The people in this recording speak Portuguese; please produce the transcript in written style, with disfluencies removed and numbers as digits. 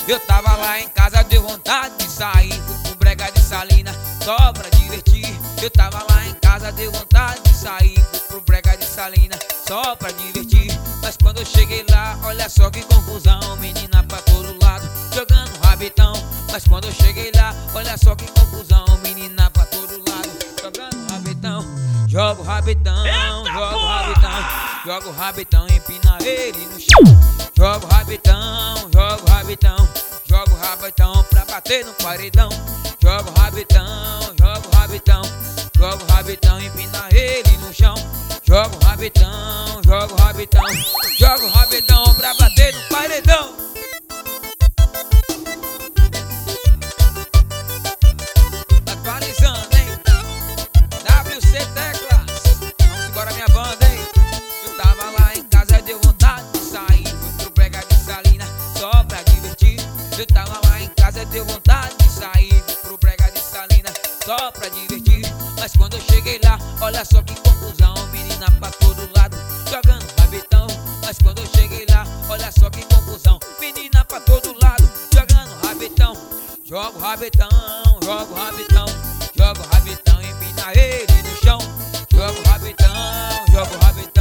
Eu tava lá em casa, deu vontade de sair. Fui pro brega de Salina, só pra divertir. Eu tava lá em casa, deu vontade de sair. Fui pro brega de Salina, só pra divertir. Mas quando eu cheguei lá, olha só que confusão. Menina pra todo lado, jogando rabetão. Mas quando eu cheguei lá, olha só que confusão. Menina pra todo lado, jogando rabetão. Joga o rabetão, joga o rabetão. Joga o rabetão, empina ele no chão. Joga o rabetão, joga o rabetão. Joga o rabetão pra bater no paredão. Joga o rabetão, joga o rabetão. Joga o rabetão, empina ele no chão. Joga o rabetão, joga o rabetão. Joga o rabetão pra bater no paredão. Atualizando, hein? WC Teclas. Vamos embora minha banda, hein? Eu tava lá em casa, deu vontade de sair. Fui pro brega de Salina, só pra divertir. Eu tava lá em casa, deu vontade de sair. Fui pro brega de Salina, só pra divertir. Mas quando eu cheguei lá, olha só que confusão. Menina pra todo lado, jogando rabetão. Mas quando eu cheguei lá, olha só que confusão. Menina pra todo lado, jogando rabetão. Joga o rabetão, joga o rabetão. Joga o rabetão, empina ele no chão. Joga o rabetão, joga o rabetão.